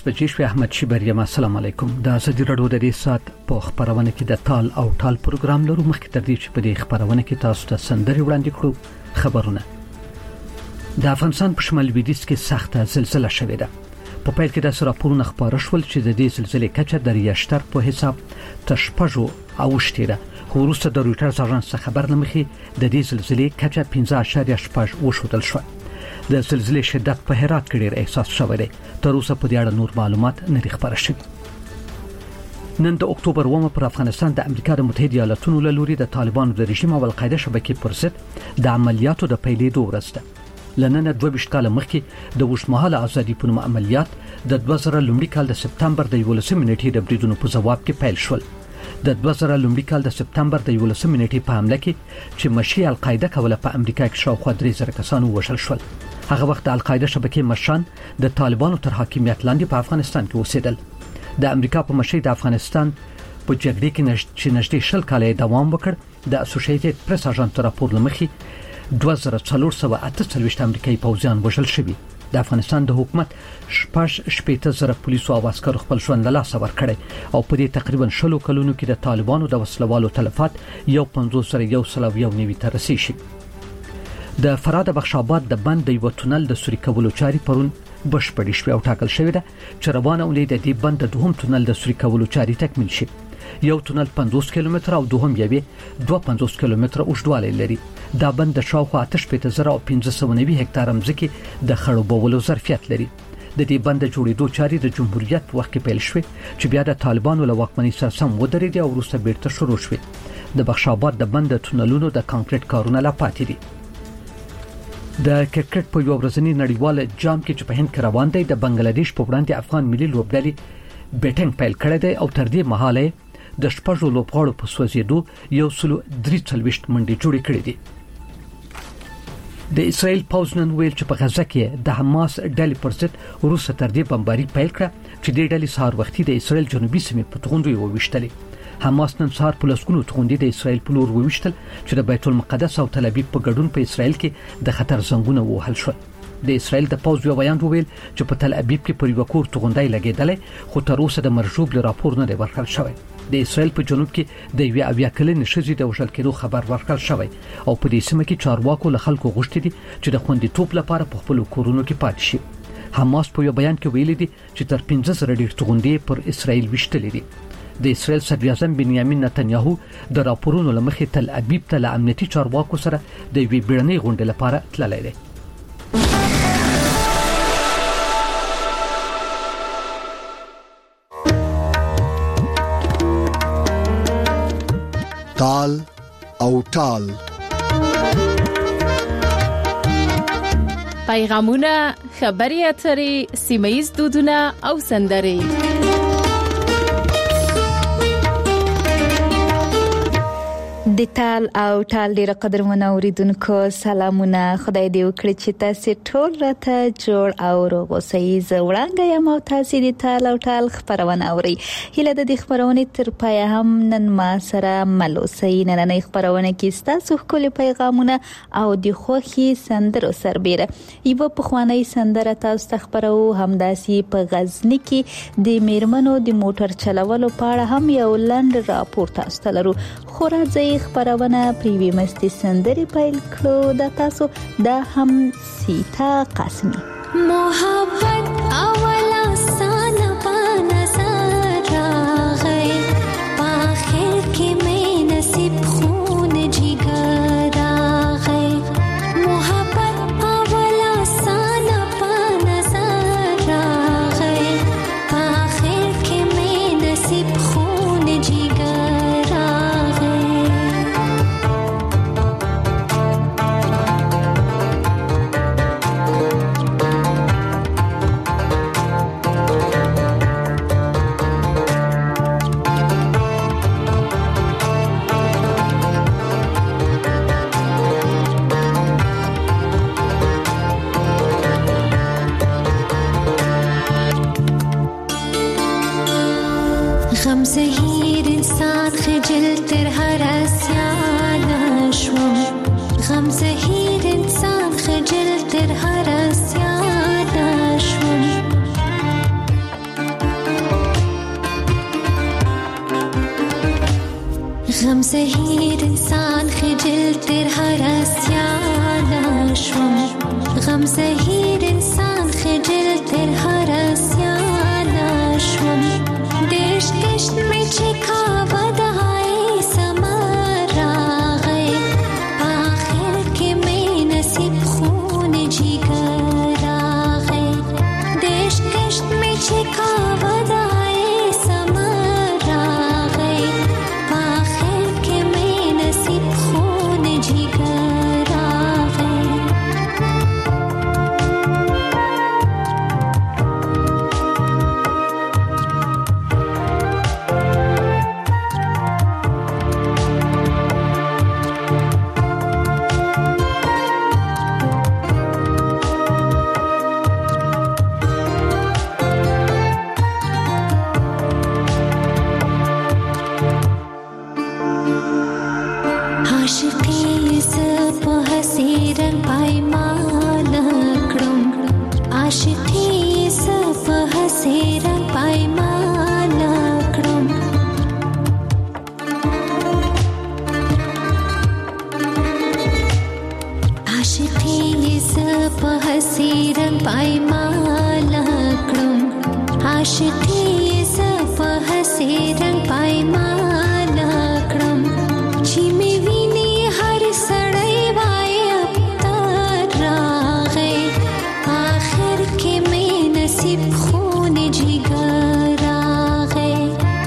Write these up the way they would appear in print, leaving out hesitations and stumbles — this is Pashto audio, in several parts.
بجې شوې. احمد شیبریم، السلام علیکم. د ازادي رادیو د دې سات په خبرونه کې د تال او ټال پروګرام لرو. مخکې تر دې چې په دې خبرونه کې تاسو ته سندري وړاندې کړو. خبرونه د افغانستان په شمال لویدیځ کې سخته زلزلہ شوې ده. په پیل کې د راپورونو خبره شول چې د دې زلزلې کچه د ریشتر په حساب تشپژو او شتیره. خو وروسته د رویټرز اژانس خبر لمخې د دې زلزلې کچه 15.8 وښودل شو. د زلزلې شدت په هرات کې ډېر احساس شوی دی. تر اوسه په دې اړه نور معلومات نه دي خبره شوي. نن د اکتوبر 1 پر افغانستان د امریکا د متحده ایالاتونو له لوري د طالبانو د رژیم او القاعده شبکې پر ضد د عملیاتو د پیلېدو ورځ ده. لنن 22 کال مخکې د وشمهاله ازادي په نوم عملیات د 2000 لومړي کال د سپتمبر د 11 نیټې د بریدونو په جواب کې پیل شول. د 2000 لومړي کال د سپتمبر د 11 نیټې په حمله کې چې مشي القاعده کوله په امریکا کې شاوخوا 3000 کسان ووژل شول. هغه وخت د القاعده شبکې مشران د طالبانو تر حاکمیت لاندې په افغانستان کې اوسېدل. د امریکا په مشي د افغانستان په جګړه کې نږدې 20 کال دوام وکړ. د اسوسییټډ پریس اژانس راپور لمخې 2448 امریکایي پوځیان وژل شوي. د افغانستان د حکومت 18,000 پولیسو او عسکرو خپل ژوند له لاسه ورکړي او په دې تقریبا 20 کلونو کې د طالبانو د وسلوالو تلفات 150,191 ته رسیدي. د فراه د بخش آباد د بند د یو تونل د سوري کولو چاري پرون بشپړې شوې او ټاکل شوې ده چې روانه ولې د دې بند د دوهم تونل د سوري کولو چاري تکمیل شي. یو تونل 50 کیلومتر او دوهم یوې 250 کیلومتر اوږدوالی لري. دا بند د شاوخوا 85,590 هکتار ځمکې د خړوبولو ظرفیت لري. د دې بند جوړېدو چاري د جمهوریت په وخت کې پیل شوې چې بیا د طالبانو له واکمنۍ سره سم ودرېدې او وروسته بیرته شروع شوې. د بخش آباد د بند د تونلونو د کانکریټ کارونه لا پاتې دي. د کرکټ په یو ورځنی نړیوال جام کې چې په هند کې روان دی د بنگلاديش په وړاندې افغان ملي لوبډلې بیټینګ پیل کړی دی او تر دې مهاله د شپږو لوبغاړو په سوځېدو 143 منډې جوړې کړې دي. د اسرائیل پوځ نن ویل چې په غزه کې د حماس ډلې پر ضد روسه تر دې بمباري پیل کړه چې د ډلې سهار وختي د اسرائیل جنوبي سیمې په توغندو وويشتلې. حماس نن سهار په لسګونو توغندې د اسرائیل په لور وويشتل چې د بیت المقدس او تل ابیب په ګډون په اسرائیل کې د خطر زنګونه وهل شول. د اسرائیل د پوځ یو بیان ویل چې په تل ابیب کې پر یو کور توغندای لګیدلې خو تر اوسه د مرجوب له راپور نه دی ورکړل شوی. د اسرائیل په جنوب کې د 20 کلنې ښځې د وژل کېدو خبر ورکړل شوی او په دې سیمه کې چارواکو له خلکو غوښتي دي چې د خوندیتوب لپاره په خپل کورونو کې پاتې شي. حماس په یو بیان کې ویلي دي چې تر 15 ډیر توغندې پر اسرائیل وشتلې دي. د اسرائیل صدر اعظم بنیامین نتنیاهو د راپورونو لمخې تل ابیب ته له امنیتي چارواکو سره د وی بیړنۍ غونډې لپاره تللی دی. تال او ټال پیغامونه، خبري اترې، سیمه‌ییز دودونه او سندرې. د تال او ټال ډیره قدرمن اوریدونکو سلامونه. خدای دې وکړي چې تاسو ټول راته جوړ او روغ اوسئ. زه وړاندې یم او تاسو د تال او ټال خبرونه اورئ. هیله د دې خبرونه تر پای هم نن ما سره مل اوسئ. نننۍ خبرونه کې تاسو ښکلي پیغامونه او د خوښي سندرو سربېره یو په خواني سندره تاسو ته خبرو. همداسي په غزنی کې د میرمنو د موټر چلولو په اړه هم یو لنډ راپور تاسو ته لرو. خو راځي خبرونه پریوي مستی سندري پیل کړو. د تاسو د هم سیتا قاسمی محبت اولا سانا پانا سارا غی پاخر کې مې نصیب خون جګر غی محبت اولا سانا پانا سارا غی پاخر کې مې نصیب خون جګر غم زهیر انسان خجل تر هر اسیان شوم غم زهیر انسان خجل تر هر اسیان شوم غم زهیر انسان خجل تر هر اسیان شوم غم زهیر انسان خجل تر هر اسیان شوم دشت کشت می چکا ودای سمرا غی آخر که می نصیب خون جیگر آغی دشت کشت می چکا ودای سمرا غی آخر که می نصیب خون جیگر آغی عاشقی زپ حسیرن پایمان کړم عاشقی زپ حسیرن پایمان کړم عاشقی زپ حسیرن پایمان کړم عاشقی زپ حسیرن پایمان کړم چې می ویني هر سړی وای ابتر راغی آخر کې می نصیب خون جگر راغی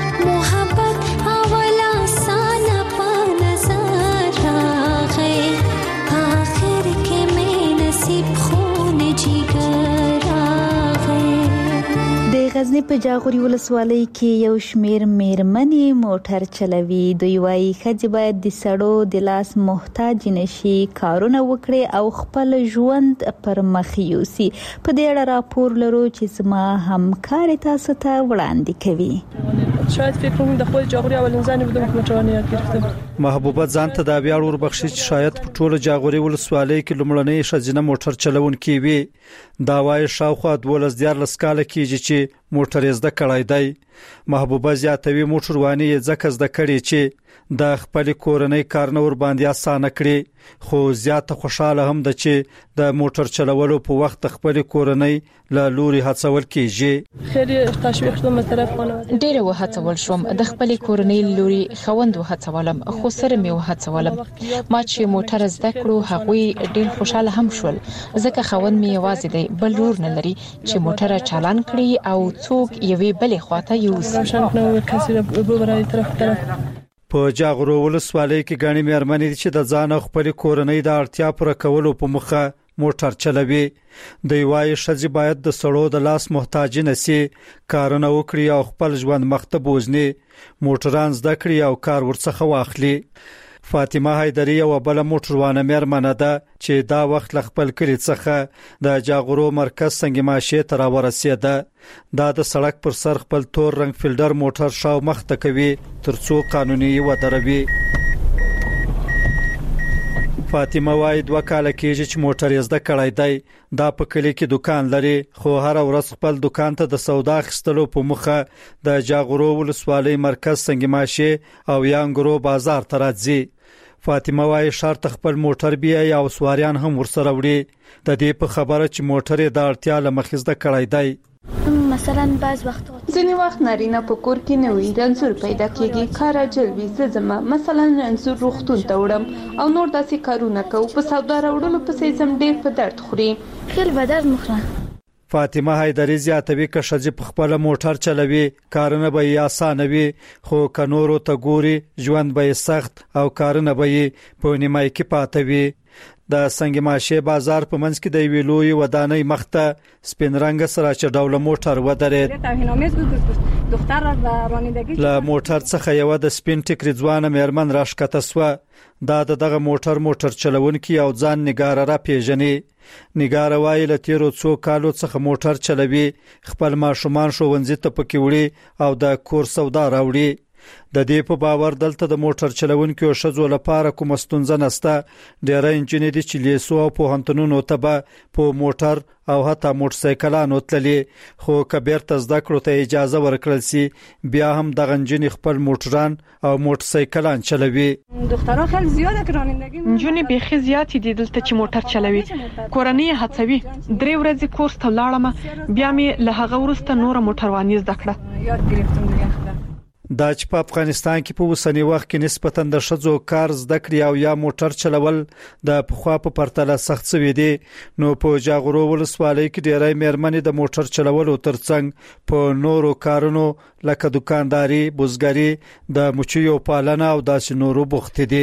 محبت اولا سان په نظر راغی آخر کې می نصیب خون جگر راغی د غزنی په جاغوري ولسوالۍ کې یو شمیر میرمنې موټر چلوي دوی وايي ښځې باید د سړو د لاس محتاج نشي کارونه وکړي او خپل ژوند پر مخ یوسي په دې اړه راپور لرو چې زما همکار تاسو ته وړاندې کوي شاید فکر کوم د خپل جاغوري اولین ځان بده موټرونه یاد گرفتم محبوبه ځان ته د بیا ور بخشي چې شاید په ټوله جاغوري ولسوالۍ کې لومړنۍ ښځینه موټر چلونکې وي دا وايي شاوخوا 12 کاله کېږي چې موټر زده کړای دی محبوبه زیاتوي موټرواني ځکه زده کړي چې د خپل کورنۍ کارنور باندې اسانه کړي خو زیاته خوشاله هم ده چې د موټر چلولو په وخت خپل کورنۍ له لوري هڅول کیږي خیلی تشویق شوم از طرف خانواده ډېر وهڅول شوم د خپل کورنۍ لوري خوند وهڅولم خو سره مې وهڅولم ما چې موټر زده کړو هغوی ډېر خوشاله هم شول ځکه خوند مې یوازې دی بل لور نه لري چې موټر چالان کړي او څوک یوې بلې خواته یوسي روشن نو کسی رو برای طرف په جاغورو ولسوالۍ کې غاڼې مېرمنې چې د ځان خپل کورنۍ د اړتیا پوره کولو په مخه موټر چلوي د وای ښځې باید د سړو د لاس محتاج نشي کارونه وکړي او خپل ژوند مخته بوزني موټران زده کړي او کار ورڅخه واخلي فاطمه حیدری یو بل موټروانه مېرمنه ده چې دا وخت ل خپل کلی څخه د جاغورو مرکز څنګه ماشه تر ورسېده دا د سړک پر سر خپل تور رنگ فیلډر موټر شاو مخته کوي ترڅو قانوني ودروي فاطمه وايي 2 کال کېږي چې موټر زده کړای دی دا په کلی کې دکان لري خو هر ورځ خپل دکان ته د سودا خستلو په مخه د جاغورو ولسوالۍ مرکز څنګه ماشه او یانګرو بازار ته راځي فاطمه وايي شرط خپل موټر بیا یا سواریان هم ورسره وړي د دې په خبره چې موټر د اړتیا لمخزده کړای دی مثلا بعض وخت ځینې وخت نارینه په کور کې نه وي رنځور پیدا کیږي کار جلوي زما مثلا رنځور روغتون ته وړم او نور داسې کارونه کوي په سودا راوړلو پسې زم ډېر په درد خوري خیل به درد مخره فاطمه حیدری زیاتوي که ښځې په خپل موټر چلوي کارونه به یې اسانه وي خو کنورو ته ګوري ژوند به سخت او کارونه به یې په نیمای کې پاتې وي د سنگ ماشه بازار په منځ کې د ویلوي ودانۍ مخته سپین رنگ سره چې ډول موټر ودرېد له موټر څخه یو د سپین ټیکری ځوانه مېرمن راښکته سو دا دغه موټر چلونکي او ځان نگاره را پیژني نگاره وایي له تیرو څو کالو څخه موټر چلوي خپل ماشومان ښوونځي ته پکې وړي او د کور سودا راوړي د دې په باور دلته د موټر چلونکو شذو لپاره کوم ستونزه نشته. ډېر انجنیر دي چې لیسو او پوهنتونونو ته په موټر او حتی موټرسایکلانو تللي، خو کبیر ته زده کړو ته اجازه ورکړل سي بیا هم د انجنیر خپل موټران او موټرسایکلان چلوي. دخترها خیلی زیاده که رانندگی نجونې بیخي زیاتې دي دلته چې موټر چلوي. کورنۍ هڅوي. 3 ورځې کورس ته لاړم، بیا مې له هغه وروسته نور موټرواني زده کړه. یاد گرفتم دیگه. دا چې په افغانستان کې په اوسنی وخت کې نسبتاً د ښځو کار زده کړې او یا موټر چلول د پخوا په پرتله سخت شوی دی، نو په جاغورو ولسوالۍ کې ډېری مېرمنې د موټر چلولو ترڅنګ په نورو کارونو لکه دکانداري، بزګري، د مچیو پالنه او داسې نورو بوخت دي.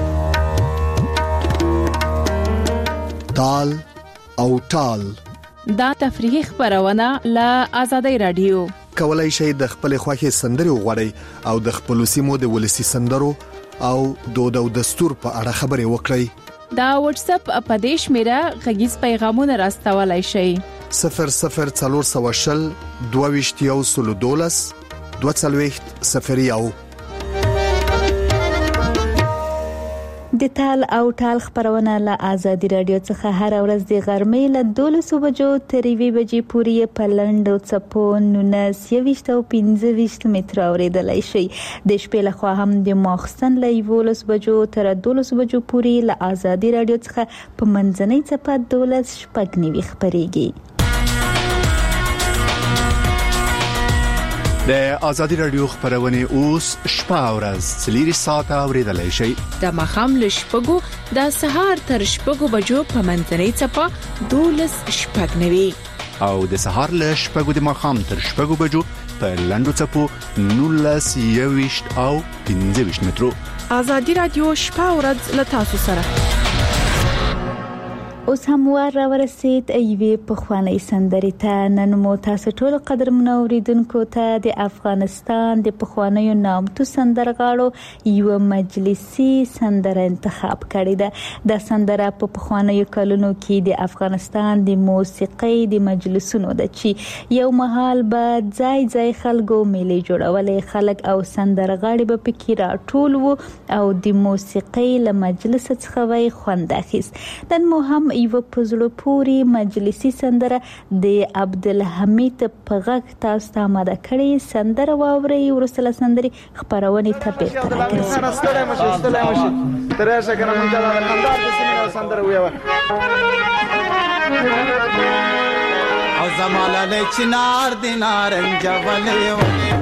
تال او ټال دا تفریحي خبرونه له آزادۍ رادیو. کولای شئ د خپل خوښي سندري وغوړئ او د خپل سیمو د ولسی سندرو او دود او دستور په اړه خبري وکړئ. دا واتس اپ اپدیش میرا غږیز پیغامونه راستولای شئ. 0040 22 22 د تال او ټال خبرونه له آزادي رادیو څخه هر ورځ د غرمې له 12 بجو تر 1 بجې پورې په لنډو څپو 19 او 15 متر اوریدلای شي. د شپې له خوا هم د ماخستن له 11 بجو تر 12 بجو پورې له آزادي رادیو څخه په منځنۍ څپه 12 شپږ خبريږي. د ازادي رادیو خبرونه اوس شپه ورځ 3 ساعته اوریدلای شي. د مخام له شپږو د سهار تر شپږو بجو په منځنۍ څپه 12 شپږ او د سهار له شپږو د مخام تر شپږو بجو په لنډو څپو 19 او 15 مترو. ازادي رادیو شپه ورځ له تاسو سره. اوس هم ورسید ایوي په خواني سندري ته. نن مو تاسو ټول قدر منوریدونکو ته د افغانستان د پخوانیو نامتو سندرغاړو یو مجلسي سندره انتخاب کړې ده. د سندره په پخوانیو کلونو کې د افغانستان د موسیقۍ د مجلسونو د چې یو محل به ځای خلکو میلې جوړولې، خلک او سندرغاړي به پکې راټول وو او د موسیقۍ له مجلس څخه وای خوند اخیست. نن مو هم یو پزړو پوری مجلسي سندره د عبدالحمید په غږ تاسو ته آماده کړي. سندره واوري ورسله سندري خبرونه ته بیرته راځي. ترشه کنه مونږ دا انداز د سینې سندره ویو او زماله له چنار دینارنج ولې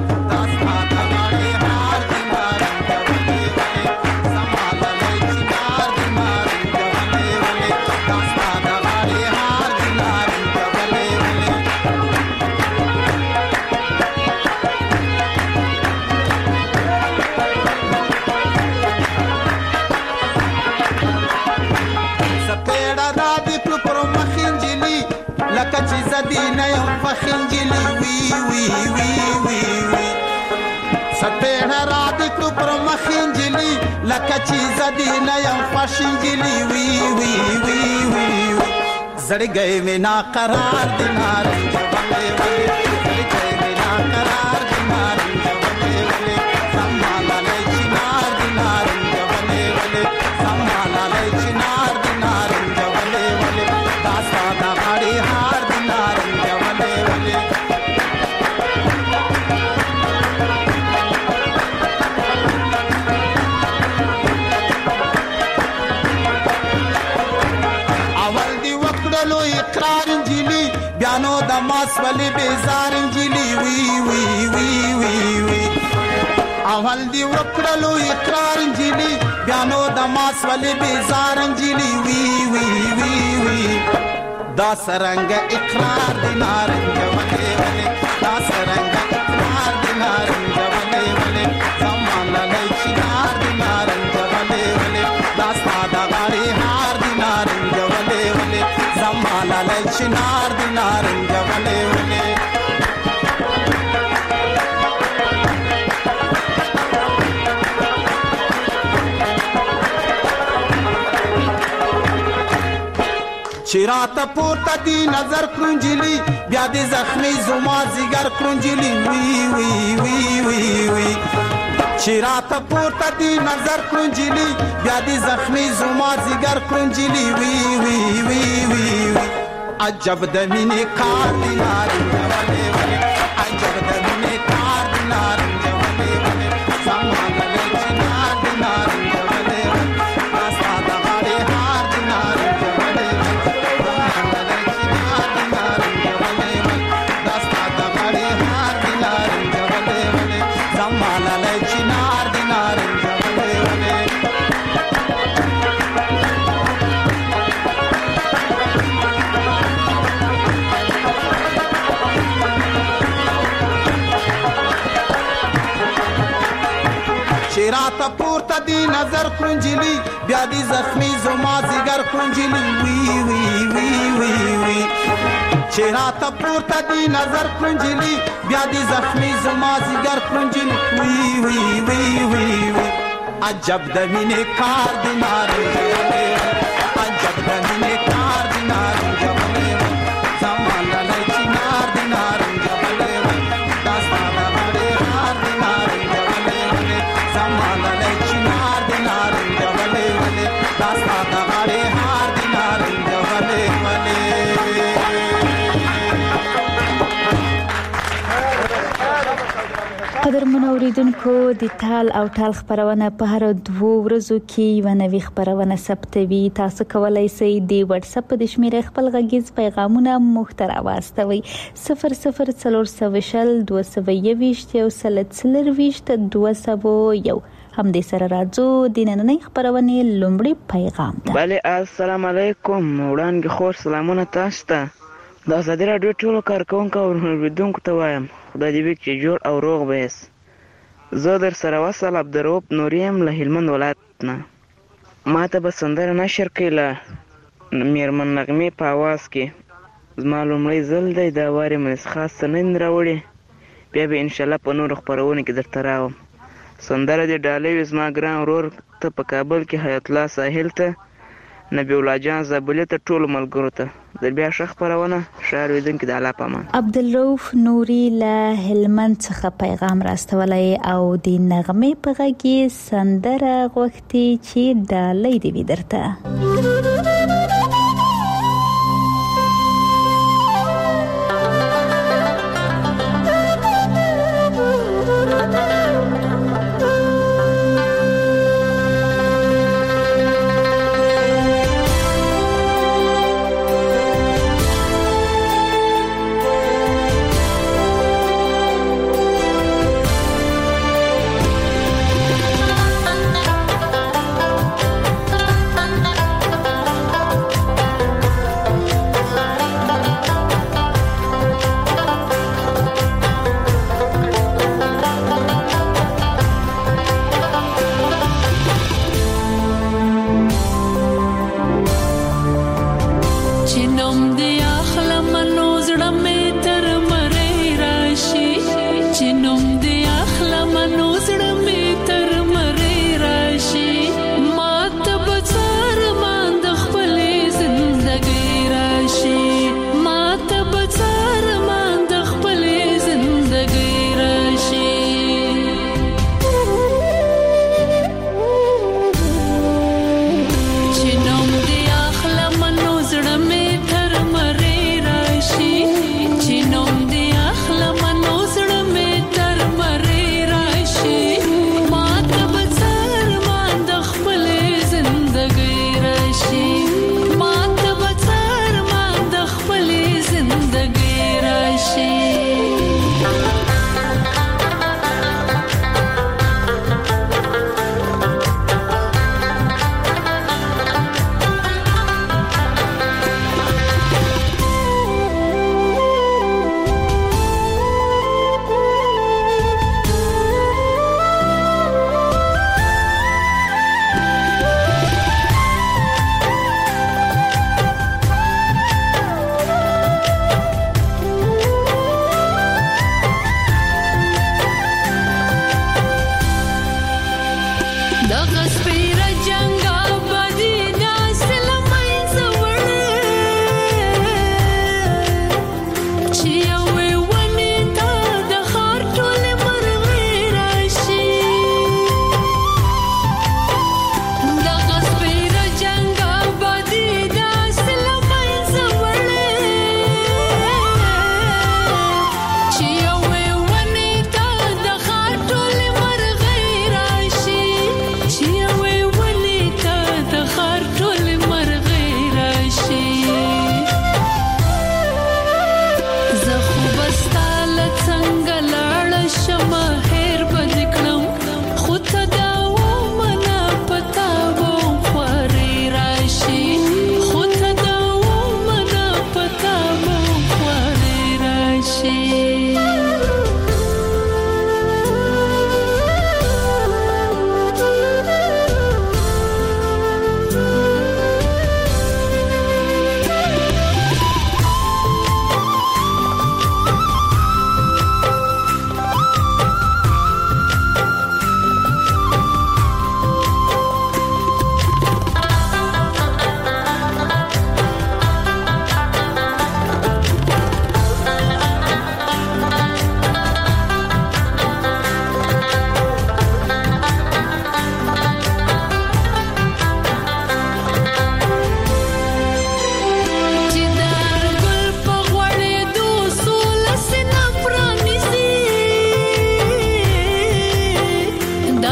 دینه یم فخنجلی وی وی وی وی وی سپیړه را د کو پر مخنجلی لکه چې زدینه یم فخنجلی وی وی وی وی زړ گئے وینا قرار دینار جبلې ولې زړ گئے وینا قرار دینار جبلې ولې سماله چنار دینار جبلې ولې سماله چنار دینار جبلې ولې داسا دا غړي هار بیانو د ماس ولی بیزار انجلی وی وی وی وی وی اول دی وکړلو اقرار انجلی بیانو د ماس ولی بیزار انجلی وی وی وی وی دا سرنګ اقرار دی نارنج ولی ولی دا سرنګ اقرار دی نارنج ولی ولی زمان لای چنار دی نارنج ولی ولی دا ساده غاری هار دی نارنج ولی ولی زمان لای چنار دی نارنج ولی ولی چیراتا پورتا دی نظر کرنجلی بیا دی زخمی زما زیگر کرنجلی وی وی وی وی وی چې راته پورته دی نظر کړنجلی بیا دی زخمی زما زیګر کړنجلی وی وی وی وی وی عجب د مینې کار دی نارنج ولې ولې عجب د مینې کار دی نارنج ولې ولې سمانه چنار دی نارنج ولې ولې راستا د غاړې هار دی نارنج ولې ولې چنار دی نارنج ولې ولې راستا د غاړې هار دی نارنج ولې ولې سمانه چنار دی نارنج ولې ولې راته پورته دی نظر کړنجلی بیا دی زخمی زما زیګر کړنجلی وی وی وی وی وی چې راته پورته دی نظر کړنجلی بیا دی زخمی زما زیګر کړنجلی وی وی وی وی وی عجب د مینې کار دی نارنج ولې عجب د مینې کار دی نارنج ولې زمانه نه چنار دی نارنج ولې داستا د غاړې هار دی نارنج ولې زمانه نه چنار دی نارنج ولې ولې داستا د غاړې هار دی نارنج ولې ولې قدرمن اوریدونکو د ټال او ټال خبرونه په هر 2 ورځو کې یو نوې خبرونه ثبتوي. تاسو کولای شئ د واتس اپ د شمیره خپل غږیز پیغامونه محتوا واستوي 0040 222 یو سلسله 201 هم د سره راځو د نننۍ خبرونه لومړی پیغام ده. بله السلام علیکم وړاندې خور سلامونه تاسو ته. د ازادي راډیو ټولو کارکونکو او اوریدونکو ته وایم خدای دې وکړي چې جوړ او روغ به یاست. زه در سره وصل عبدالرؤف نوري یم له هلمند ولایت نه. ما ته به سندره نشر کړي له میرمن نغمې په اواز کې. زما لومړی ځل دی دا وارې مې خاص څه نه راوړې بیا به انشاءالله په نورو خپرونو کې درته راوم. سندره دې ډالۍ وي زما ګران ورور ته په کابل کې حیات الله ساحل ته نبی الله جان زابلي ته ټولو ملګرو ته د بیا ښه خپرونه ښه اورېدونکي د الله په امان. عبدالرؤف نوري له هلمند څخه پیغام راستولی او د نغمې په غږ کې سندره غوښتي چې ډالۍ دې وي درته.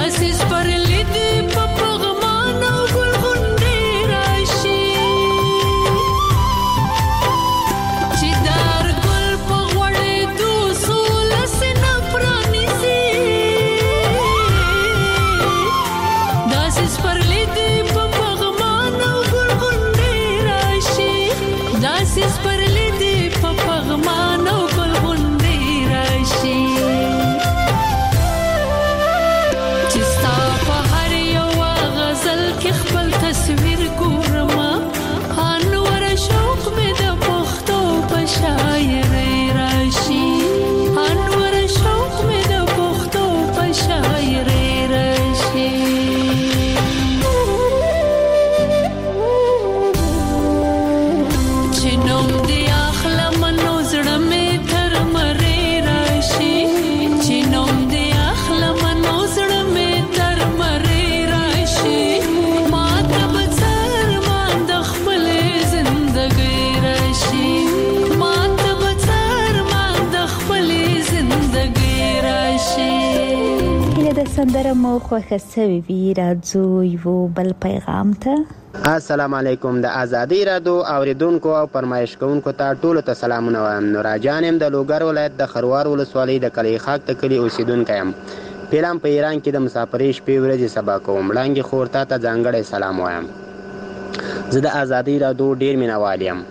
سندره مو خوښه سوي وي راځو یو بل پیغام ته السلام علیکم د ازادي رادیو اوریدونکو او فرمایش کوونکو ته ټولو ته سلامونه وایم. نوراجان يم د لوګر ولایت د خروار ولسوالۍ د کلی خاک ته کلی اوسیدونکی یم. پیلم په ایران کې د مسافرۍ شپې ورځې سبا کوم. وړاندې خور ته ځانګړی سلام وایم. زه د ازادي رادیو ډیر مینوال یم.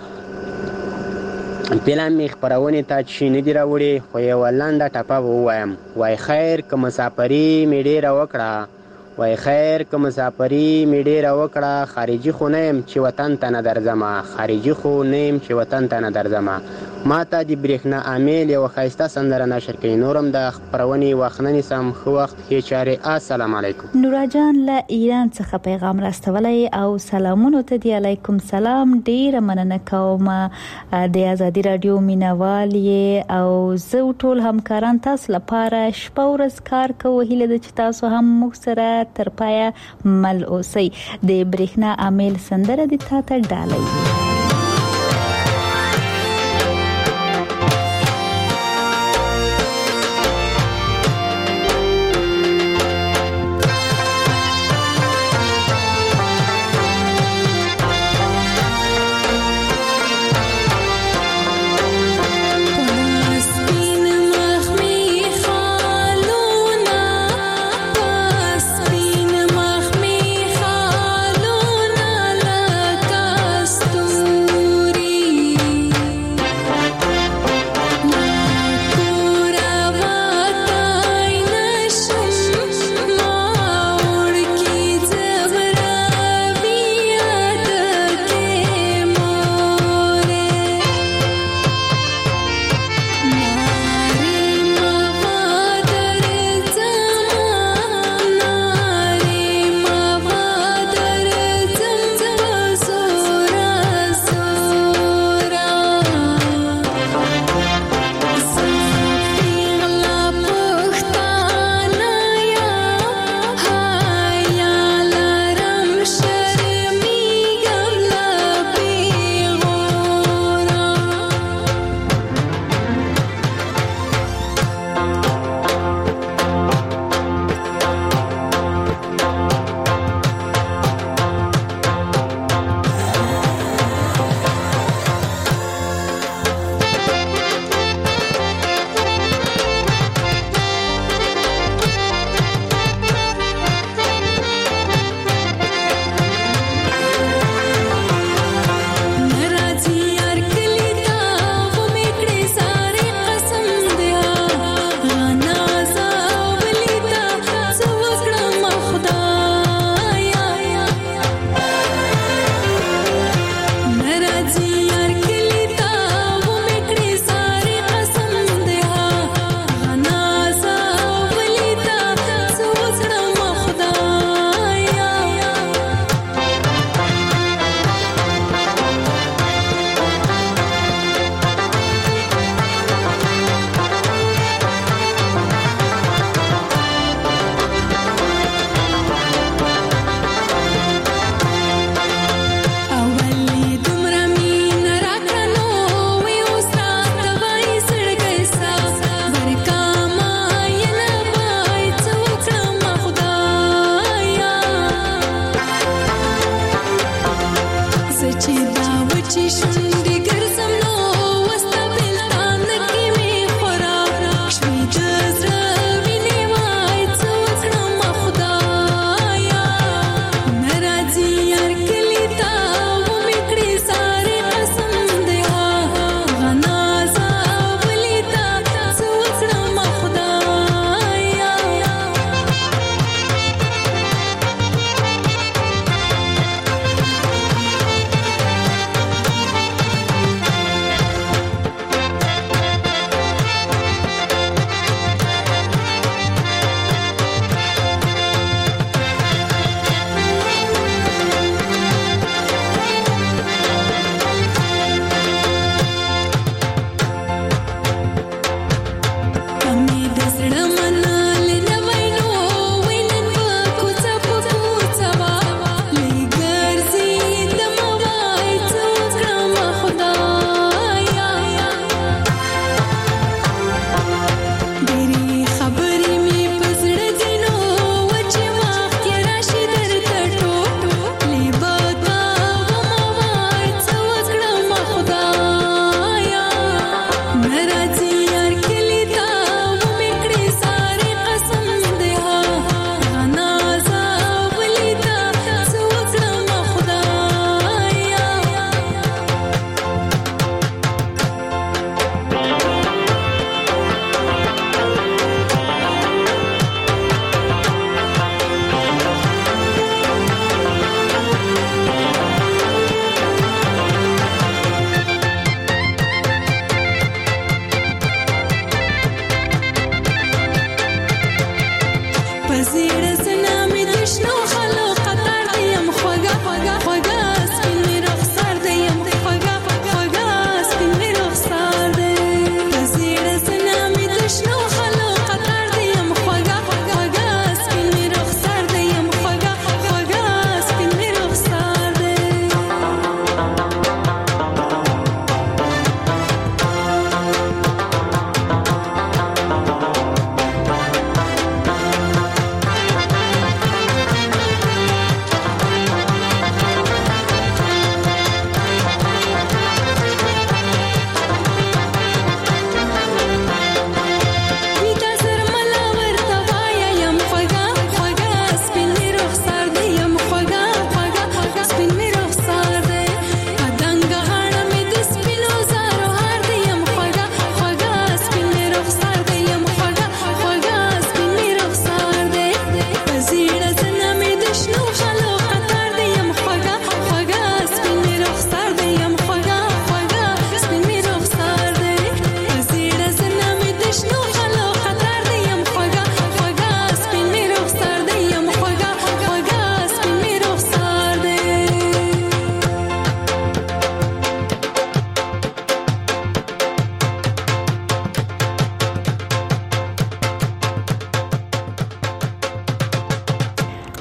پیلم می خبرونه ته چې نه دی راوړي خو یو لنډه ټپه ووایم. وای خیر که مسافري می ډیره وکړه، وای خیر که مسافري می ډیره وکړه، خارجي خو نه یم چې وطن ته نه درځم، خارجي خو نه یم چې وطن ته نه درځم. ما ته د برېښنا امیل یو ښایسته سندره نشر کوي. نورم د خبرونې وخت نه نیسم. ښه وخت ښې چارې. السلام علیکم. نورا جان له ایران څخه پیغام راستولی او سلامونو ته دی. علیکم سلام. ډیره مننه کوم د ازادي رادیو مینوال او زه ټول همکاران تاسو لپاره شپه ورځ کار کوو. هیله ده چې تاسو هم موږ سره تر پایه مل اوسئ. د برېښنا امیل سندره د تا ته ډالۍ. Thank you.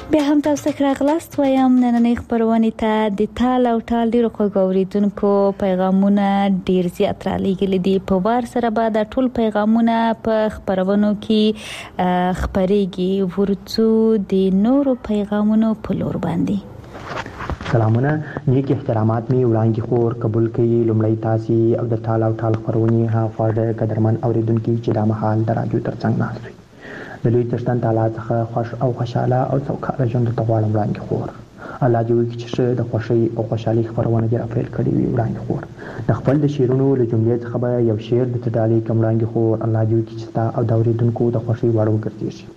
بیا هم تاسو ته راغلاست وایم نننې خبرونه ته د تال او ټال ډیرو خوګوریدونکو پیغامونه ډیر زیات را لېږلي دي. په وار سره به د ټول پیغامونه په خبرونو کې خبرېږي. ورڅو د نورو پیغامونو په لور باندې. سلامونه، نیک احترامات می وړاندې خور قبول کړي. لومړی تاسو او د تال او ټال خبرونه ها خواړه قدرمن اوریدونکو چې د مهال د راډیو ترڅنګ ناست وي. د لوی تشتن تعالی څخه خوش او خوشاله او سوکاله ژوند ته غواړم وړاندې خور. الله دې وکړي چې د خوشي او خوشحالي خبرونه دې راپیل کړي وي وړاندې خور. د خپل د شیرونو له جملې څخه به یو شعر د تدالي کوم وړاندې خور. الله دې وکړي چې تا او د اوریدونکو د خوشي وړ وګرځي شي.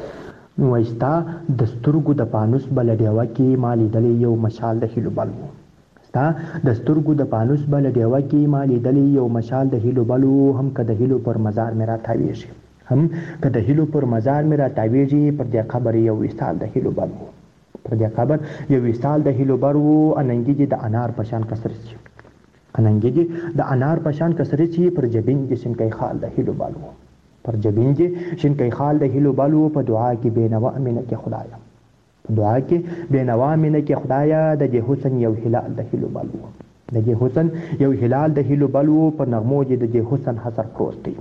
نو وایستا د سترګو د پانوس بل ډیوه کې ما لیدلې یو مشال د هیلو بل وو. ستا د سترګو د پانوس بل ډیوه کې ما لیدلې یو مشال د هیلو بل وو. هم که د هیلو پر مزار مې راتاویږي، هم که د هیلو پر مزار مې راتاویږي، پر دې قبر یو وصال د هیلو بل وو. پر دې قبر یو وصال د هیلو بل وو. اننګي د انار پشان کسر شي، اننګي د انار پشان کسر شي، پر جبین د شنکای خال د هیلو بل وو. پر جبین کې شنکای خال د هیلو بلو. په دعا کې بینوا امینه کې خدایا، په دعا کې بینوا امینه کې خدایا. د دې حسن یو هلال د هیلو بلو، د دې حسن یو هلال د هیلو بلو. پر نغمو دې د دې حسن حسر پروت دی،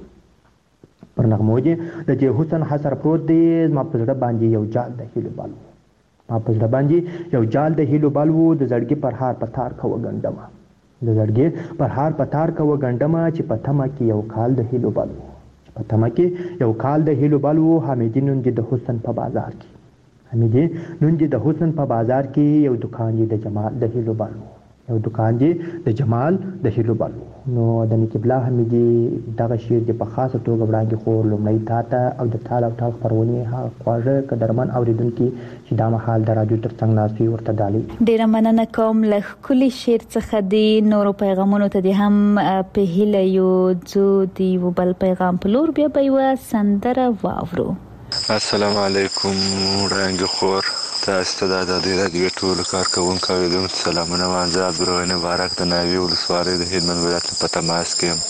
پر نغمو دې د دې حسن حسر پروت دی. ما په زړه باندې یو جال د هیلو بلو، ما په زړه باندې یو جال د هیلو بلو. د زړګي پر هار پتار کو غندما، د زړګي پر هار پتار کو غندما. چې پتما کې یو کال د هیلو بلو، په تمه کې یو کال د هیلو بل وو. حمیدي نن د حسن په بازار کې، حمیدي نن د حسن په بازار کې. یو دکان د جمال د هیلو بل وو، یو دکان د جمال د هیلو بل وو. نو د نکبلا حمیدي دغه شعر د په خاصه توګه وړاندې خور لومړی تاته او د تال او ټال خبرونه ها خواږه قدرمن اوریدونکو چې دا مهال د راډیو ترڅنګ ناست وي ورته ډالۍ. ډیره مننه کوم. له کلی شعر څخه د نورو پیغامونو ته د هم په هیله یو ځو دی وبل پیغام په لور بیا به یو سندره واورو. السلام علیکم وړاندې خور، تاسو ته د راډیو ټول کارکونکو اوریدونکو سلامونه وایم. زه عبدالرحمن مبارک د ناوې ولسوالۍ د هلمند ولایت په تماس کې یم.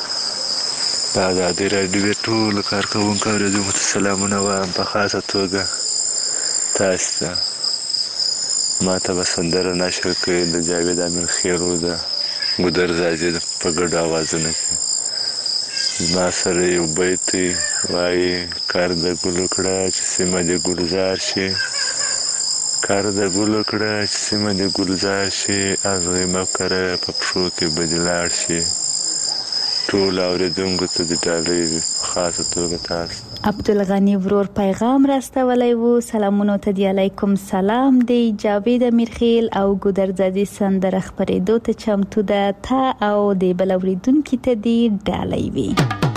د راډیو ټول کارکونکو اوریدونکو ته سلامونه وایم. په خاصه توګه تاسو ته ما ته به سندره نشر کړي د جاوید امین خیرو د ګودر زاجي په ګډو اوازونو کې. زما سره یو بیت وایي: کار د ګلو کړه چې سیمه د ګلزار شي، کار د ګلو کړه چې سیمه د ګلزار شي، ازغې مکره په پښو کې به دې لاړ شي. ټول اوریدونکو ته د ډالۍ په خاصه توګه تاسو عبدالغنی ورور پیغام راستولی وو. سلامونو ته دی علیکم سلام دی. جاوید امیرخیل او ګودرزادي سندره خبرېدو ته چمتو ده. تا او د بل اوریدونکو ته دی ډالۍ وي.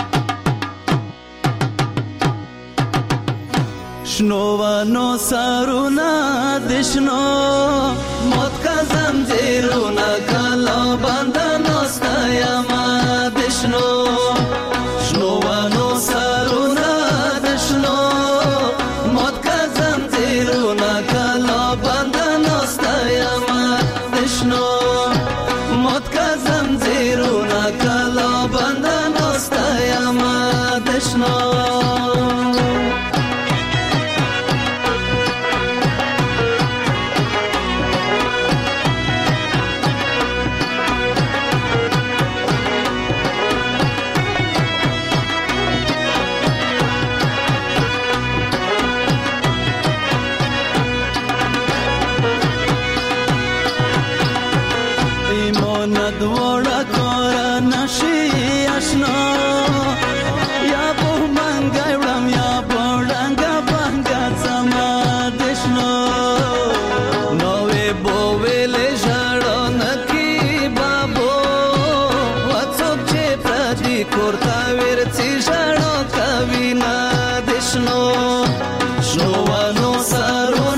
شنو ونو سرونا دشنو موت کا زنجیرونا کلا بندنو ستایما دشنو. شنو ونو سرونا دشنو موت کا زنجیرونا کلا بندنو ستایما دشنو. موت کا زنجیرونا کلا بندنو ستایما دشنو.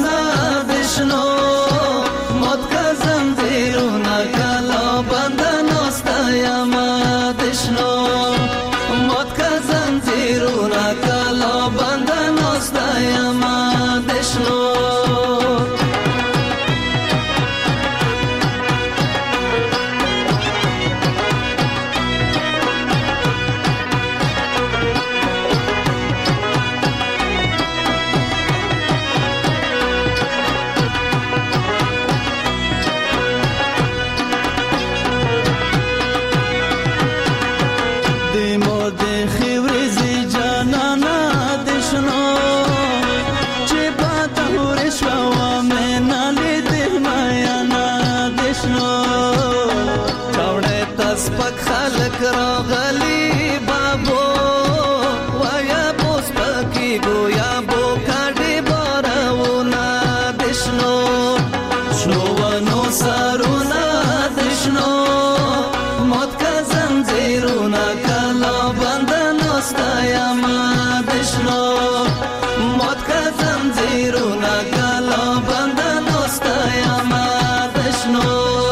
Bandana خلق راغلی بابو وایا بوس پکی گویا بو کاډي بارونه دشنو شنو ونو سارونه دشنو موت کا زنجیرونه کلا بندنو ستایا ما دشنو موت کا زنجیرونه کلا بندنو ستایا ما دشنو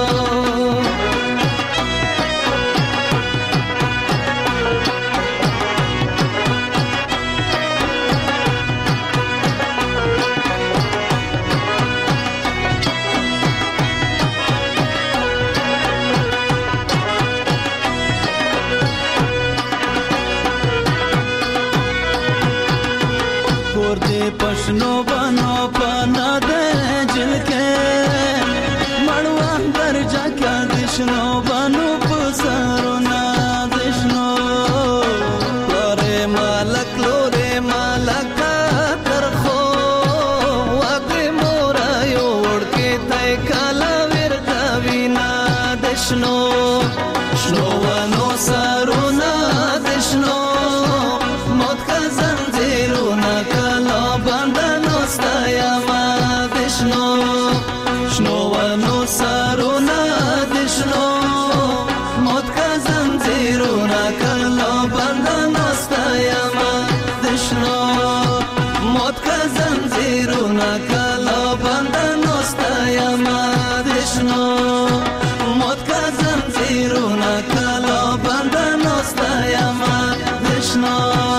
पशनो बनो पना दे जिलके मड़वान दर जाका दिशनो बनो पुसारो ना दिशनो लोरे मालक करखो वाके मोरायो उड़के तय काला विरता विना दिशनो शनो वनो सारो ना दिशनो मौत का जंजीरो ना कला बंधनो स्ताया मा दिशनो शनो वनो सारो ना दिशनो मौत का जंजीरो ना कला बंधनो स्ताया मा दिशनो मौत का जंजीरो ना कला बंधनो स्ताया मा दिशनो मौत का जंजीरो ना कला बंधनो स्ताया मा दिशनो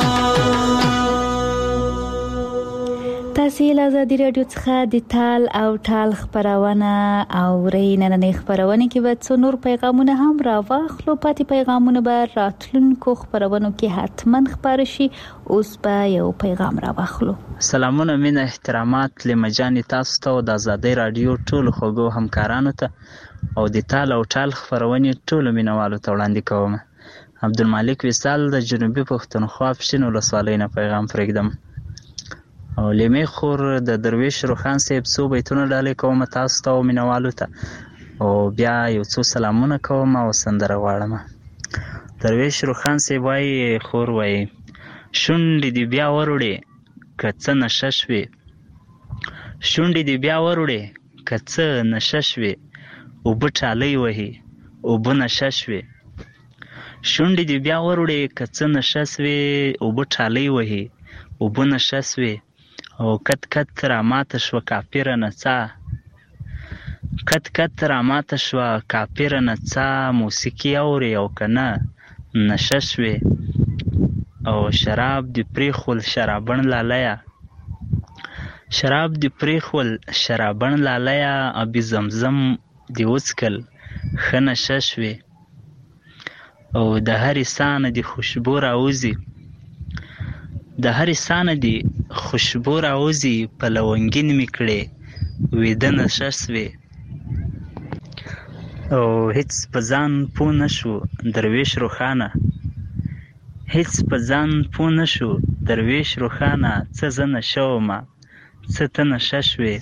تاسو له آزادي رادیو څخه د تال او ټال خبرونه اورئ. نننۍ خبرونه کې به څو نور پیغامونه هم راوخلو. پاتې پیغامونه به راتلونکو خبرونو کې حتما خبر شي. اوس به یو پیغام راوخلو. سلامونه مینه احترامات لمجاني تاسو ته او د آزادي رادیو ټولو خوږو همکارانو ته او د تال او ټال خبرونه ټولو مینوالو ته وړاندې کوم. عبدالمالک وصال د جنوبي پښتونخوا پښین ولسوالۍ نه پیغام پرېږدم. او لیمې خور د درویش روخان صاحب څو بیتونه ډالې کوم تاسو ته او مینوالو ته او بیا یو څو سلامونه کوم او سندره غواړم. درویش روخان صاحب وایي خور وایي شونډې دې بیا وروړې که څه نشه شوې شونډې دې بیا وروړې که څه نشه شوې اوبه ټالۍ وهي اوبه نشه شوې شونډې دې بیا وروړې که څه نشه شوې اوبه ټالۍ وهي اوبه نشه شوې او کت کت را ماته شوه کافره نڅا کت کت را ماته شوه کافره نڅا موسیقي اورې او که نه نشه شوې او شراب دې پرېښول شرابن لالیه شراب دې پرېښول شرابن لالیه ابي زمزم دې وڅکل ښه نشه شوې او د هرې سانه دې خوشبو راوځي د هرې سانه دې خوشبو راوځي په لونګین مې کړې ویده نشه شوې او هیڅ په ځان پوه نه شو درویش روښانه هیڅ په ځان پوه نه شو درویش روښانه څه زه نشه ومه څه ته نشه شوې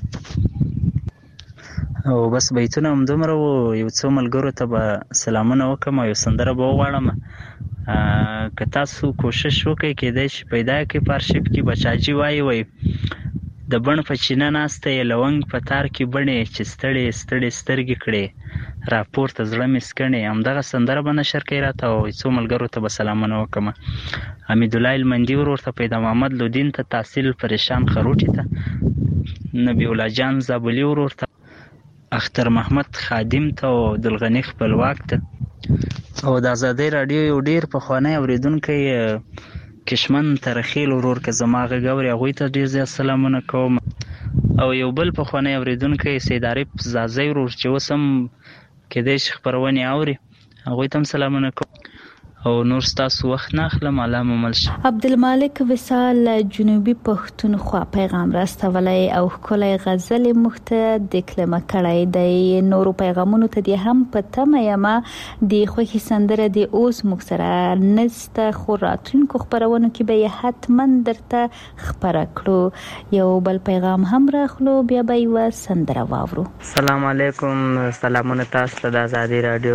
او بس بیتونه همدومره وو. یو څو ملګرو ته به سلامونه وکړم او یو سندره به وغواړم. که تاسو کوشش وکړئ کېدای شي پیدا کړئ په ارشیف کې. بچاجي وایي د بڼ په چینه ناسته یې لونګ په تار کې بڼې چې ستړې ستړې سترګې کړې راپورته زړه مې سکڼې. همدغه سندره به نشر کوي راته او څو ملګرو ته به سلامونه وکړم. حمیدالله المندي ورور ته، پیدا محمد لودین ته، تحصیل پریشان خروټي ته، نبی الله جان زابلي ورور ته، اختر محمد خادم ته او عبدالغني خپلواک ته او د آزادۍ راډیو یو ډیر پخوانی اوریدونکی کشمن ترخیل ورور که زما غږ اوري هغوی ته ډیر زیات سلامونه کوم او یو بل پخوانی اوریدونکی سید عارف زازی ورور چې اوس هم کېدای شي خپرونې اوري هغوی ته هم سلامونه کوم او نور ستاسو وخت نه اخلم. الله مو مل شه. عبدالمالک وصال جنوبي پښتونخوا پیغام راستولی او ښکلی غزل مخته دکلمه کړی دی. نورو پیغامونو ته دې هم په تمه یم د خوښي سندره د اوس موږ سره نسته خو راتلونکو خپرونو کې به یې حتما درته خپره کړو. یو بل پیغام هم راخلو بیا به یوه سندره واورو. سلام علیکم. سلامونه تاسو ته د آزادۍ راډیو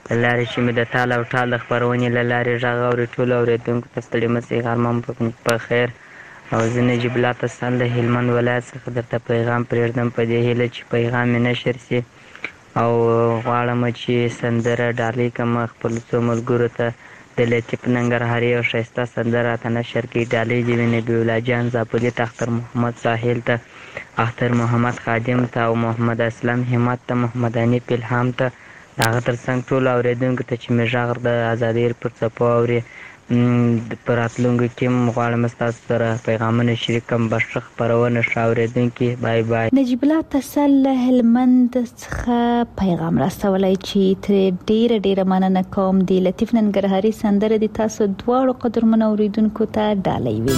لارې چې مې د تال او ټال د خپرونې له لارې غږ اوري ټولو اورېدونکو ته ستړي مه غرمه په خیر. او زه نجیب الله تسل د هلمند ولایت څخه درته پیغام پرېږدم په دې هیله چې پیغام مې نشر سي او غواړم چې سندره ډالۍ کړم خپلو څو ملګرو ته د لطیف ننګرهاري او ښایسته سندره راته نشر کړي. ډالۍ دې وي نبي الله جان زابلي ته، اختر محمد ساحل ته، اختر محمد خادم ته او محمد اسلم همت ته، محمد انیف الهام ته، د هغه تر څنګ ټولو اورېدونکو ته چې مې غږ د ازادۍ پر څپو اوري په راتلونکو کې غواړم ستاسو سره پیغامونه شریک کړم. بشه خپرونه ښه اورېدونکي. بای بای. نجیب الله تسل له هلمند څخه پیغام راستولی چې ترې ډیره مننه کوم. د لطیف ننګرهاري سندره د تاسو دواړو قدرمنو اورېدونکو ته ډالۍ وي.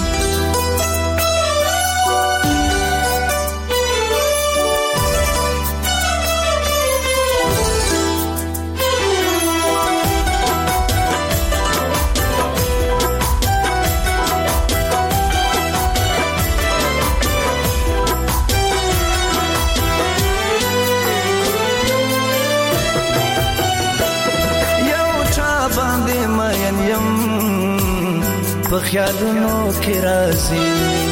خیالونو کې راځي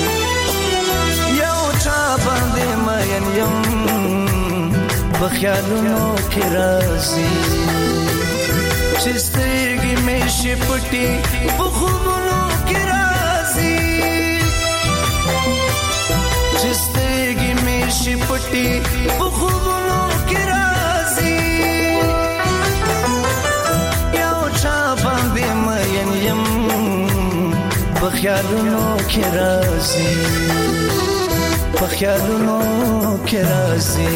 یو چا باندې مین یم په خیالونو کې راځي چې سترګې مې شي پټې په خوبونو کې راځي چې سترګې مې شي پټې په خوبونو کې راځي یو چا باندې مین یم په خیالونو کې راځي په خیالونو کې راځي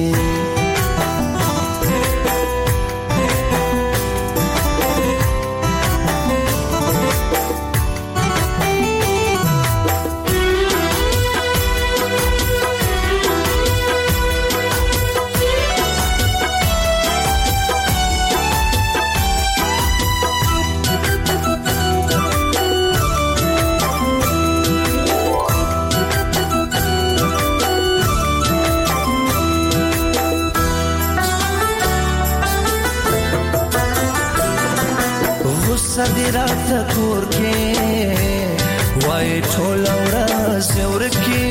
صدرات کور کې وای ټول ورځ ورکی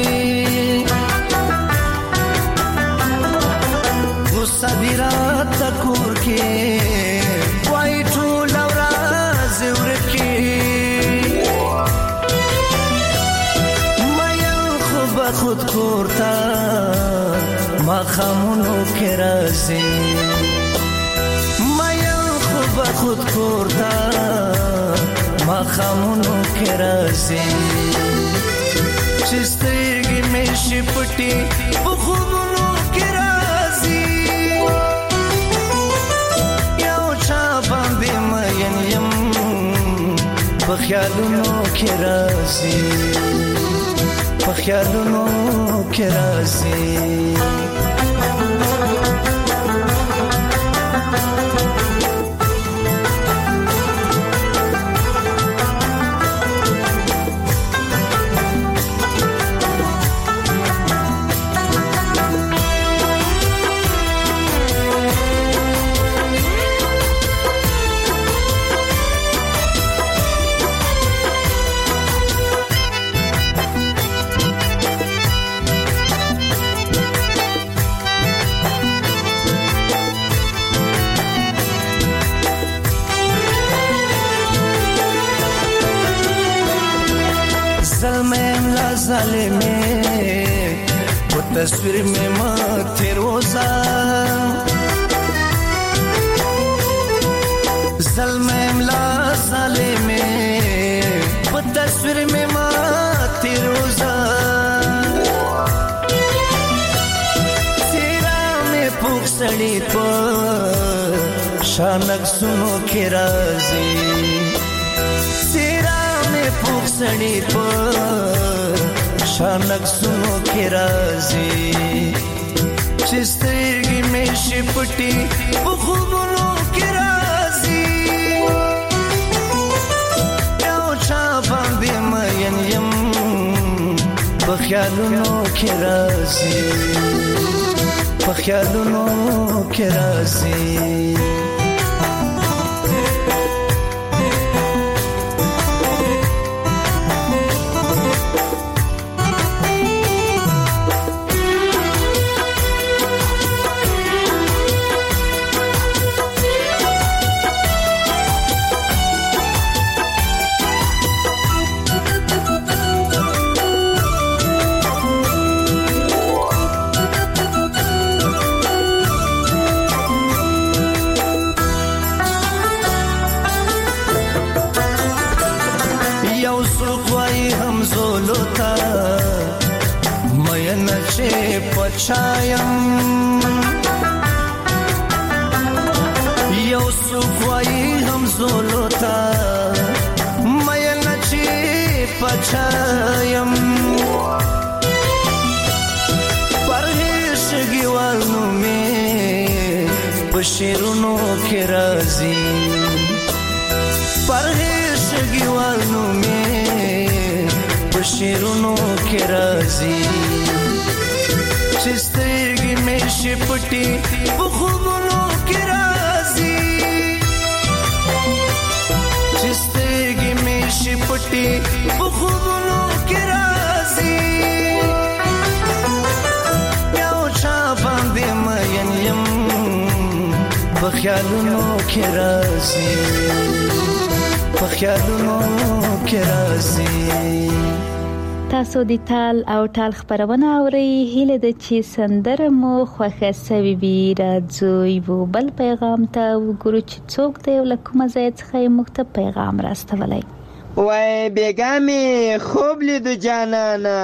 صدرات کور کې وای ټول ورځ ورکی مې خود کورتا ما خامونو کې راځي خود کورتا ما خامونو کې راځي چې سترګې مې شي پټې په خوبونو کې راځي یو چا باندې مین یم په خیالونو کې راځي په خیالونو کې راځي ظالمه वो तस्वीर में मत रोजा ज़ल्मला ज़ालिमे वो तस्वीर में मत रोजा तेरा में पुखसड़ी पर शानक सुनो के राज़ी तेरा में पुखसड़ी पर शानक सुनो के राज़ी چې سترګې مې شي پټې په خوبونو کې راځي یو چا باندې مین یم په خیالونو کې راځي په خیالونو کې راځي وچایم یو سوګوي هم زولوتا مې نچي پچایم پرهیشګي والنو مې پشیرونو کې راځي پرهیشګي والنو مې پشیرونو کې راځي چې سترګې مې شپټي په خوبونو کې راځي چې سترګې مې شپټي په خوبونو کې راځي یو چا باندې مین یم په خیالونو کې راځي په خیالونو کې راځي تاسو د تال او ټال خبرونه اورئ هله د چی سندره مو خوښه سوي وي راځو یو بل پیغام ته وګورو چې څوک دی ولکه مزه څخه مخته پیغام راستولای وای بیګامي خوب لیدو جانانا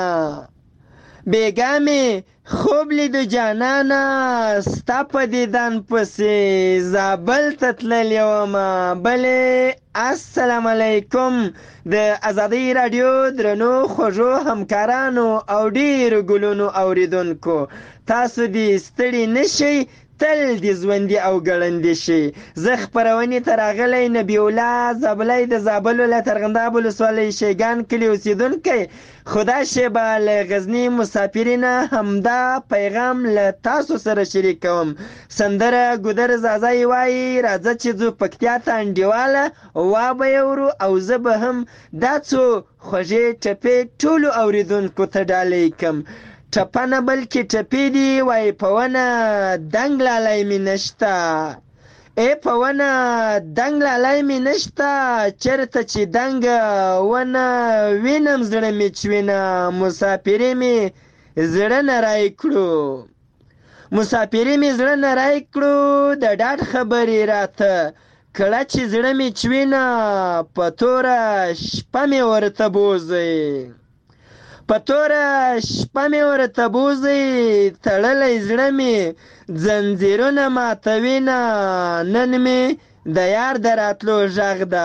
بیګامي خوب لیدو جانانا ستا په دیدن پسې زابل تتلل یوما بلې السلام علیکم د ازادي رادیو درنو خوږو همکارانو او ډیر ګلونو اوریدونکو تاسو دې ستړي نشئ تل دې ژوندي او ګړندې شي زه خپرونې ته راغلی نبی الله زابلی د زابل ولایت ارغنداب ولسوالۍ شیګان کلي اوسېدونکی خدا شیبه له غزني مسافرینه همدا پیغام له تاسو سره شریکوم سندره ګودر زازای وایي راځه چې ځو پکتیا ته انډیواله وا به یې ورو او زه به هم دا څو خوږې ټپې ټولو اوریدونکو ته ډالۍ کړم ټپه نه بلکې ټپې دي وایي په ونه دنګ لالی مې نشته په ونه دنګ لالی مې نشته چېرته چې دنګه ونه وینم زړه مې چوینه مسافرې مې زړه نه رای کړو مسافرې مې زړه نه رای کړو د ډاډ خبرې راته کله چې زړه مې چوینه په توره شپه مې ورته بوځئ په توره شپه مې ورته بوځئ تړلی زړه مې ځنځیرونه ماتوینه نن مې د یار د راتلو غږ ده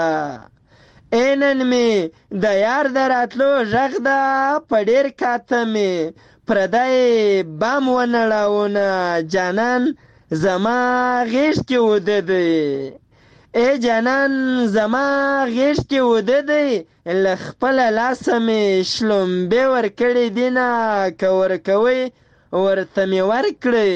نن مې د یار د راتلو غږ ده په ډېر کاته مې پردی بام ونړاونه جانان زما غېږ کې وده دی جانان زما غېږ کې وده دی له خپله لاسه مې شلومبې ورکړې دینه که ورکوئ ورته مې ورکړئ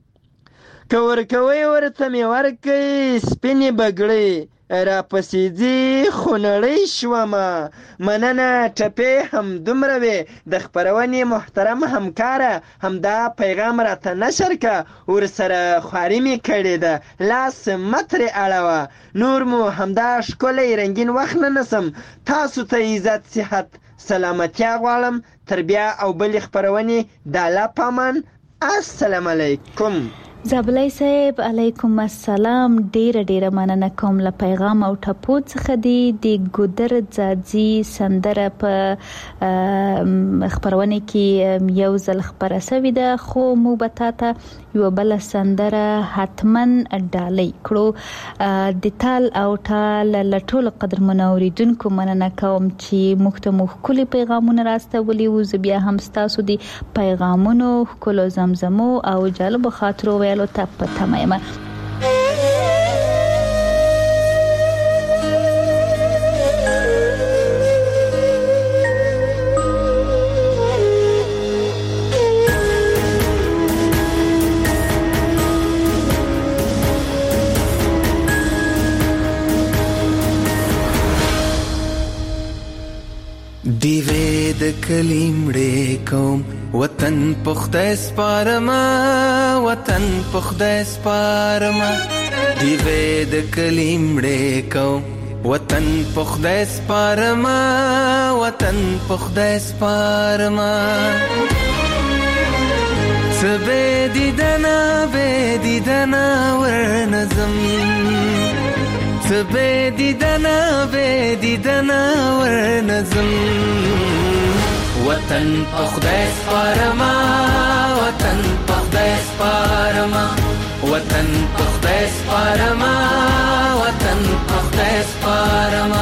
که ورکوئ ورته مې ورکړئ سپینې بګړۍ راپسې ځي خو نړۍ شومه مننه ټپې هم دومره وې د خپرونې محترم همکاره همدا پیغام راته نشر که ورسره خواري مې کړې ده لاس مه ترې اړوه نور مو همدا ښکلی رنګین وخت نه نسم تاسو ته عزت صحت سلامتیا غواړم تر بیا او بلې خپرونې د الله په امان السلام علیکم زابلی صاحب علیکم السلام ډیره مننه کوم له پیغام او ټپو څخه د ګودر ځاځي سندره په خبرونه کې یو ځل خبره سوي ده خو مو بتاته یو بل سندره حتمن ډالۍ کړو د تال او ټال لټول قدر منوریدونکو مننه کوم چې مختمخ کلی پیغامونه راستولي او بیا هم تاسو د پیغامونو کولو زمزمو او جالب خاطرو ویلو ته پته مېما دیوې د کلیمړې کوم وطن پخته سپارما وطن پخته سپارما دیوې د کلیمړې کوم وطن پخته سپارما وطن پخته سپارما سبه دیدنا ورنظم سبه دیدنا ورنظم وطن پخته سپارما وطن خدای سپارما وطن په خدای سپارما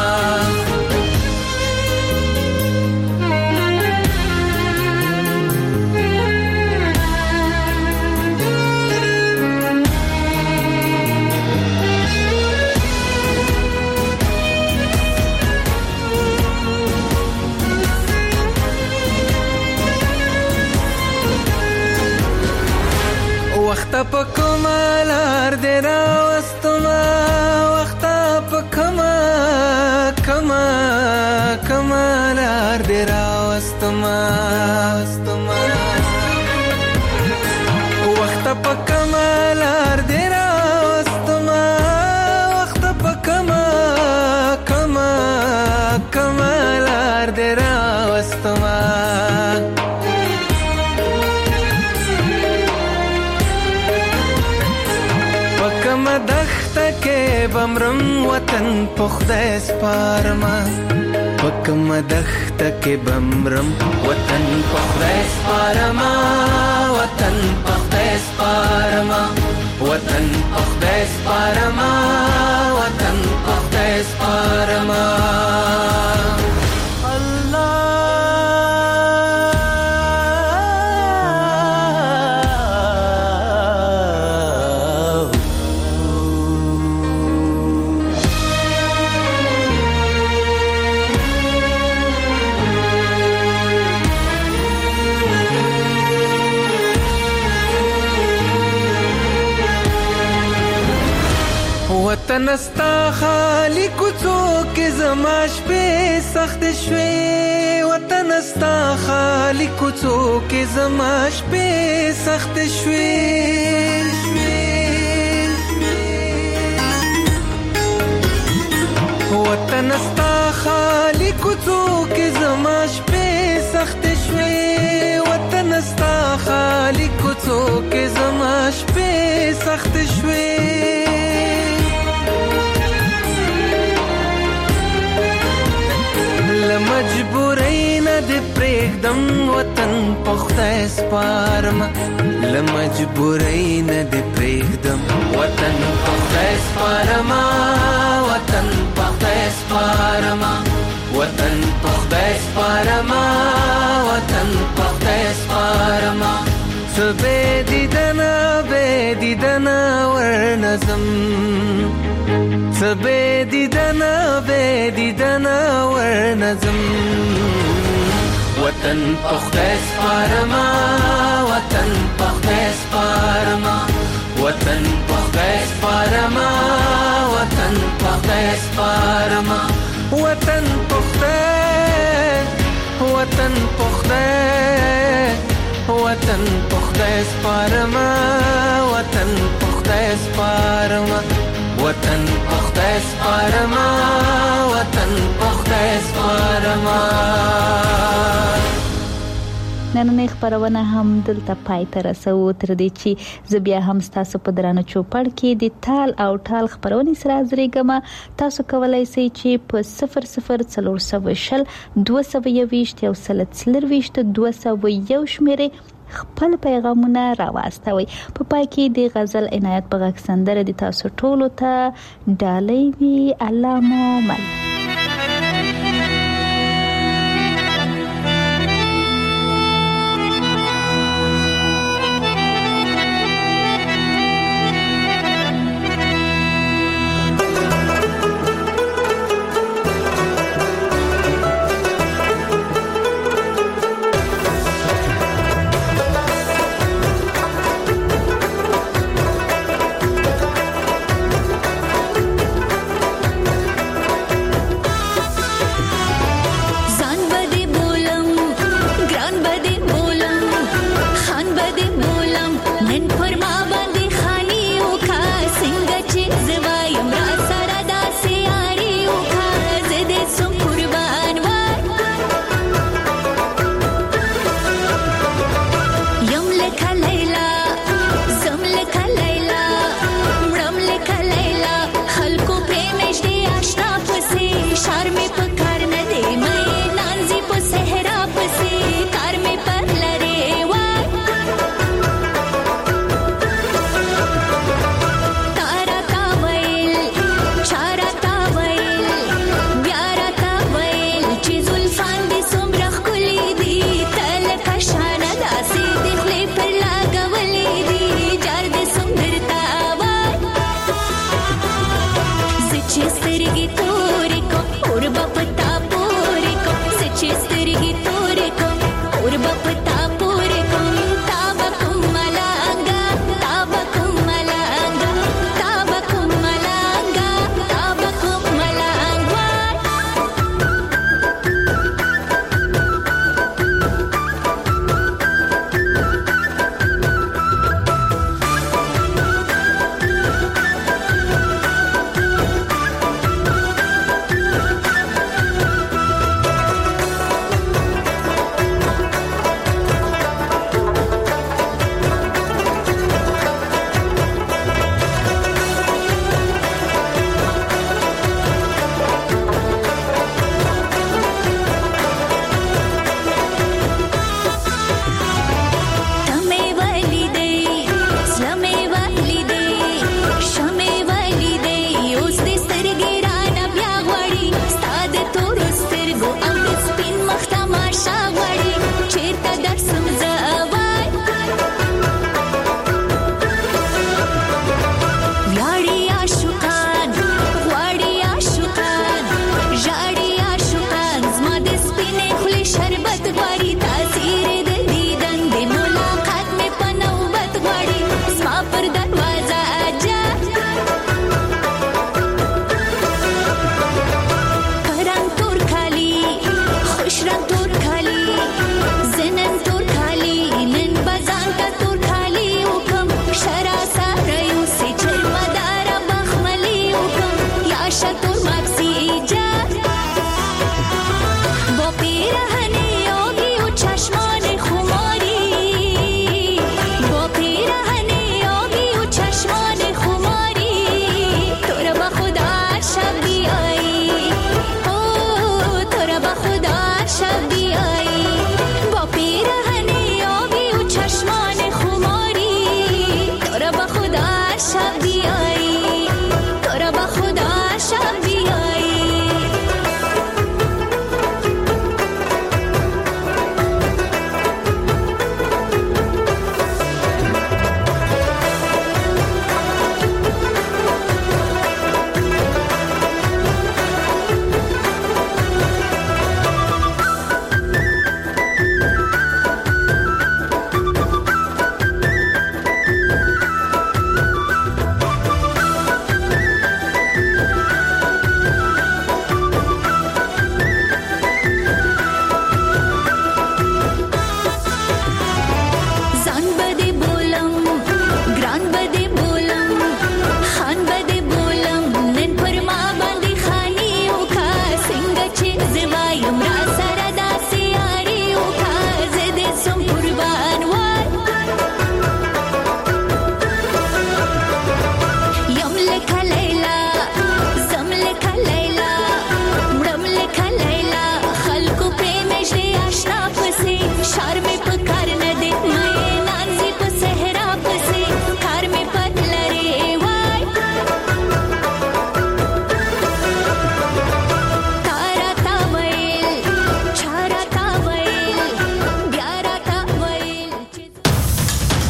وخت په کمالار دې راوستما وخت په کمالار دې راوستما وخت په کمالار دې راوستما وخت په کمالار دې راوستما بمرم وطن په خدای سپارما پکم دخت کې بمرم وطن په خدای سپارما وطن په خدای سپارما وطن په خدای سپارما وطن په خدای سپارما وطن استا خالی کوڅو کې زما شپې سخت شوې وطن استا خالی کوڅو کې زما شپې سخت شوې وطن استا خالی کوڅو کې زما شپې سخت شوې وطن استا خالی کوڅو کې زما شپې سخت شوې لمجبورۍ نه دې پرېږدم وطن په خدای سپارم لمجبورۍ نه دې پرېږدم وطن په خدای سپارم وطن په خدای سپارم وطن په خدای سپارم وطن په خدای سپارم څه بې دیدنه ورنظم څه بې دیدنه ورنظم وطن په خدای سپارم وطن په خدای سپارم وطن په خدای سپارم وطن په خدای سپارم وطن په خدای وطن په خدای وطن په خدای سپارم وطن په خدای سپارم وطن په خدای سپارم وطن په خدای سپارم نننۍ خبرونه هم دلته پای ته رسو تر دې چې زه بیا هم تاسو په درانه چوپړ کې د تال او ټال خبرونه سره حاضرېږم تاسو کولای شئ چې په 0040 221 یو سل 221 شمیرې خپل پیغامونه راواستوي په پای کې د غزل عنایت په غږ سندره د تاسو ټولو ته ډالۍ وي الله مو مل